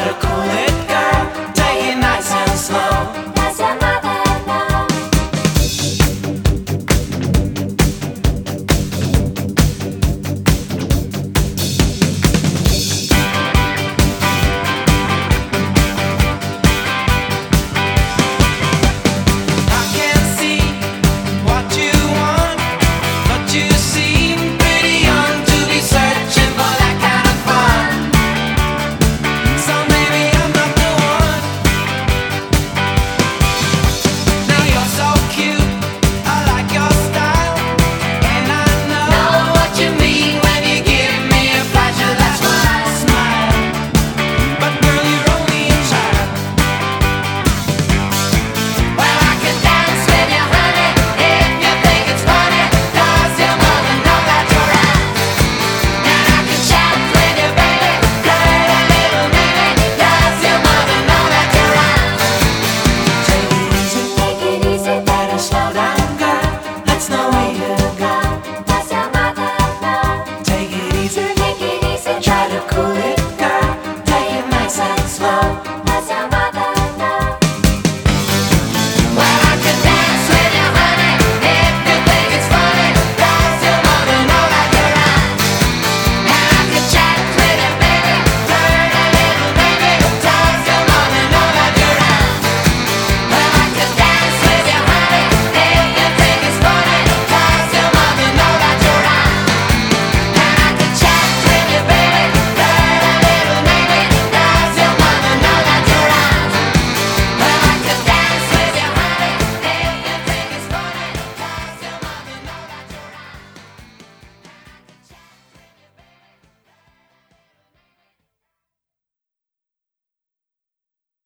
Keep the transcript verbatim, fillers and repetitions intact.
to cool it, girl. Take it nice and slow. Does your mother know? I can't see what you want, but you seem pretty young to be searching for that kind of fun. So maybe I'm not the one. Now you're so cute, I like your style, and I know what you mean when you give me a flash of that smile. But girl, you're only a child. Well, I can dance with you, honey, if you think it's funny. Does your mother know that you're out? And I can chat with you, baby, play a little maybe. Does your mother know that you're out? Take it easy, Take it easy, better slow down, girl. That's no way to go. does your mother know? Take it easy, Take it easy, try to cool it, girl. Take it nice and slow.